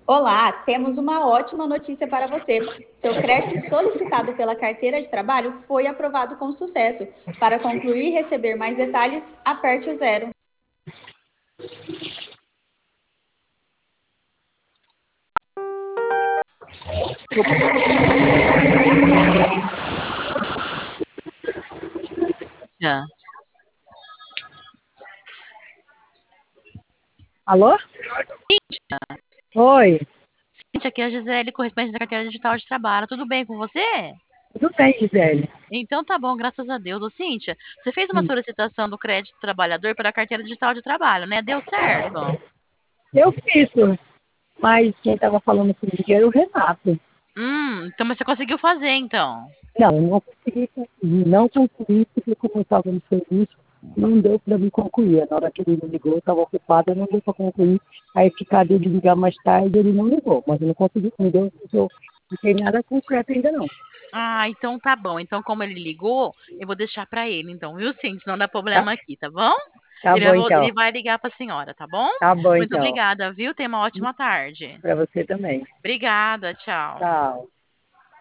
Olá, temos uma ótima notícia para você. Seu crédito solicitado pela carteira de trabalho foi aprovado com sucesso. Para concluir e receber mais detalhes, aperte o zero. Já. Alô? Oi, Gente, aqui é a Gisele, correspondente da carteira digital de trabalho. Tudo bem com você? tudo bem, Gisele? Então tá bom, graças a Deus. Ô, Cíntia, você fez uma Hum. solicitação do crédito trabalhador pela carteira digital de trabalho, né? Deu certo? Eu fiz, mas quem estava falando comigo era o Renato. Então mas você conseguiu fazer, então. Não, eu não consegui concluir, não consegui, porque como eu estava no serviço, não deu para me concluir. Na hora que ele me ligou, eu estava ocupada, não deu para concluir. Aí ficaria de ligar mais tarde, ele não ligou, mas eu não consegui, não deu, não tem nada concreto ainda não. Ah, então tá bom. Então, como ele ligou, eu vou deixar pra ele, então, viu, Cíntia? Não dá Tá, problema aqui, tá bom? tá bom então, Ele vai ligar pra senhora, tá bom? tá bom Muito então, obrigada, viu? Tenha uma ótima tarde. para você também. Obrigada, tchau. Tchau.